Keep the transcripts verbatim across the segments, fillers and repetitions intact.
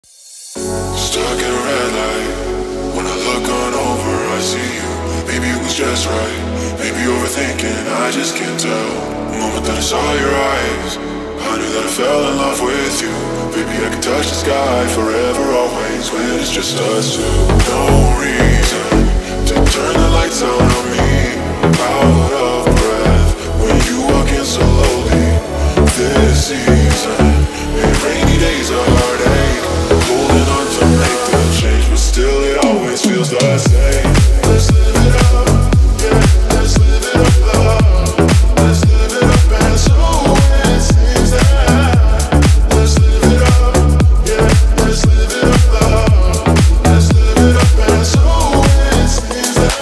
Stuck in a red light. When I look on over, I see you. Maybe it was just right. Maybe overthinking, I just can't tell. The moment that I saw your eyes, I knew that I fell in love with you. Baby, I could touch the sky forever, always, when it's just us two. No reason to turn the lights out on me. Out of breath when you walk in slowly. This season, and rainy days are heartache. Holding on to make the change, but still it always feels the same. Let's live it up, yeah, let's live it up, love. Let's live it up, and so it seems that. Let's live it up, yeah, let's live it up, love. Let's live it up, and so it seems that.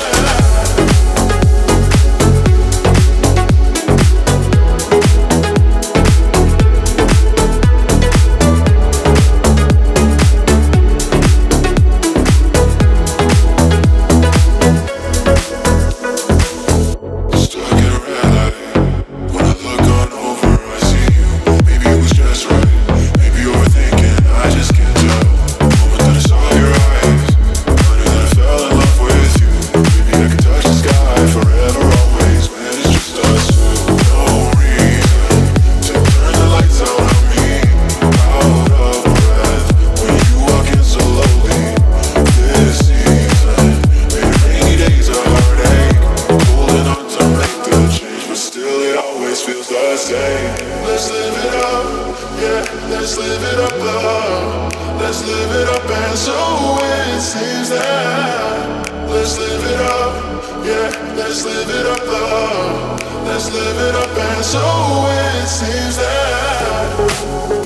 Let's live it up, yeah, let's live it up, love. Let's live it up, and so it seems that. Let's live it up, yeah, let's live it up, love. Let's live it up, and so it seems that.